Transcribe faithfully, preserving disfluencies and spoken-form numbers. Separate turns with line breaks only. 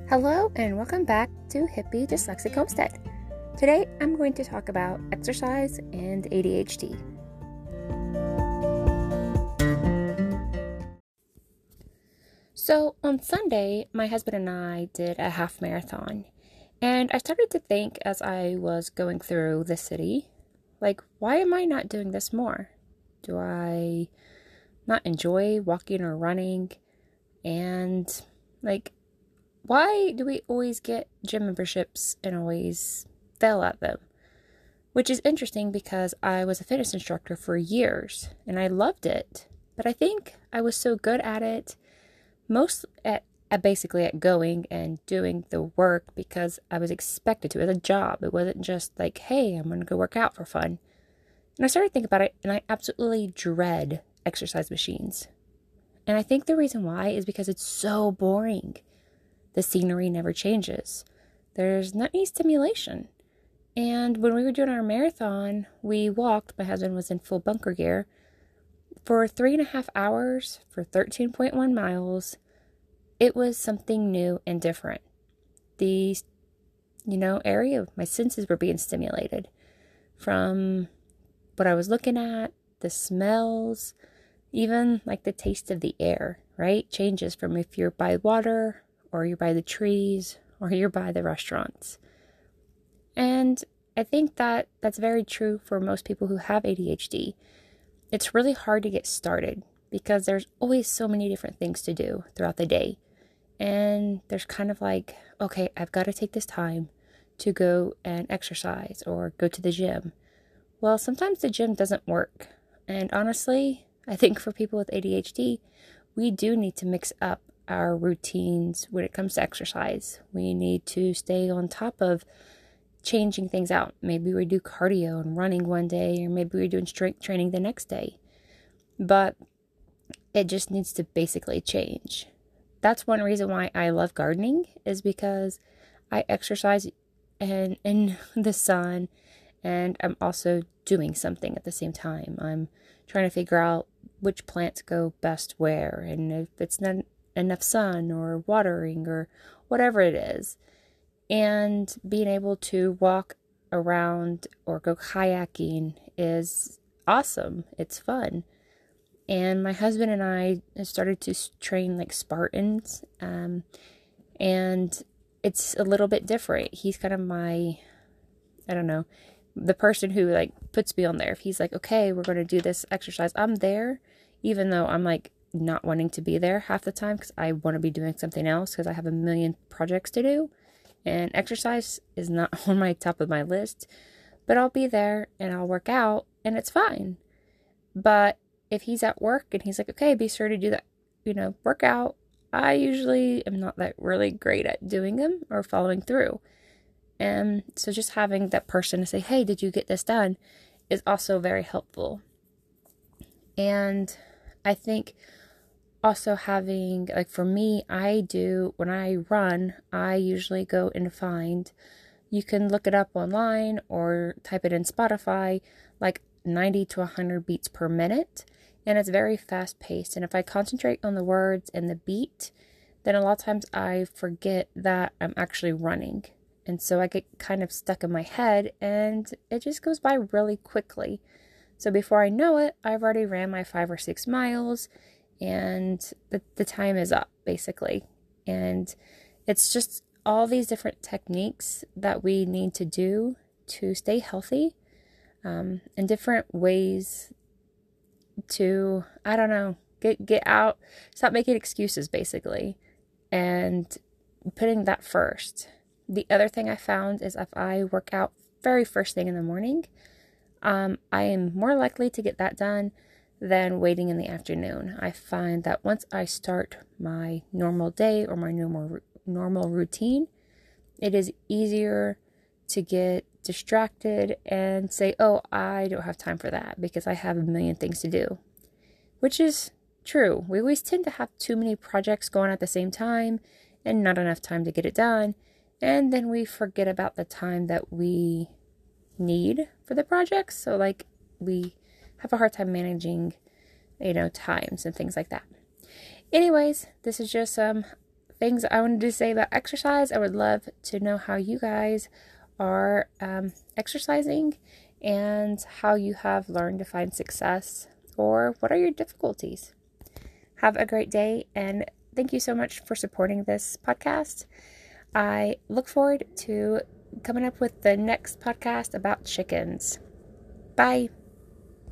Hello and welcome back to Hippie Dyslexic Homestead. Today I'm going to talk about exercise and A D H D. So on Sunday, my husband and I did a half marathon, and I started to think as I was going through the city, like, why am I not doing this more? Do I not enjoy walking or running? And like, why do we always get gym memberships and always fail at them? Which is interesting because I was a fitness instructor for years and I loved it. But I think I was so good at it, most at, at basically at going and doing the work because I was expected to as a job. It wasn't just like, hey, I'm going to go work out for fun. And I started thinking about it and I absolutely dread exercise machines. And I think the reason why is because it's so boring. The scenery never changes. There's not any stimulation. And when we were doing our marathon, we walked, my husband was in full bunker gear, for three and a half hours for thirteen point one miles. It was something new and different. The, you know, area of my senses were being stimulated from what I was looking at, the smells, even like the taste of the air, right? Changes from if you're by water or you're by the trees, or you're by the restaurants. And I think that that's very true for most people who have A D H D. It's really hard to get started because there's always so many different things to do throughout the day. And there's kind of like, okay, I've got to take this time to go and exercise or go to the gym. Well, sometimes the gym doesn't work. And honestly, I think for people with A D H D, we do need to mix up our routines when it comes to exercise. We need to stay on top of changing things out. Maybe we do cardio and running one day, or maybe we're doing strength training the next day. But it just needs to basically change. That's one reason why I love gardening, is because I exercise and in the sun, and I'm also doing something at the same time. I'm trying to figure out which plants go best where, and if it's not enough sun or watering or whatever it is. And being able to walk around or go kayaking is awesome. It's fun. And my husband and I started to train like Spartans. Um, and it's a little bit different. He's kind of my, I don't know, the person who like puts me on there. If he's like, okay, we're going to do this exercise, I'm there, even though I'm like not wanting to be there half the time because I want to be doing something else because I have a million projects to do. And exercise is not on my top of my list, but I'll be there and I'll work out and it's fine. But if he's at work and he's like, okay, be sure to do that, you know, workout, I usually am not that really great at doing them or following through. And so just having that person to say, hey, did you get this done, is also very helpful. And I think also having, like for me, I do, when I run, I usually go and find, you can look it up online or type it in Spotify, like ninety to one hundred beats per minute. And it's very fast paced. And if I concentrate on the words and the beat, then a lot of times I forget that I'm actually running. And so I get kind of stuck in my head and it just goes by really quickly. So before I know it, I've already ran my five or six miles and the, the time is up basically. And it's just all these different techniques that we need to do to stay healthy, um, and different ways to, I don't know, get, get out, stop making excuses basically, and putting that first. The other thing I found is if I work out very first thing in the morning, um, I am more likely to get that done than waiting in the afternoon. I find that once I start my normal day or my normal normal routine, it is easier to get distracted and say, oh, I don't have time for that because I have a million things to do, which is true. We always tend to have too many projects going at the same time and not enough time to get it done. And then we forget about the time that we need for the projects. So like we have a hard time managing, you know, times and things like that. Anyways, this is just some things I wanted to say about exercise. I would love to know how you guys are um, exercising and how you have learned to find success, or what are your difficulties. Have a great day, and thank you so much for supporting this podcast. I look forward to coming up with the next podcast about chickens. Bye.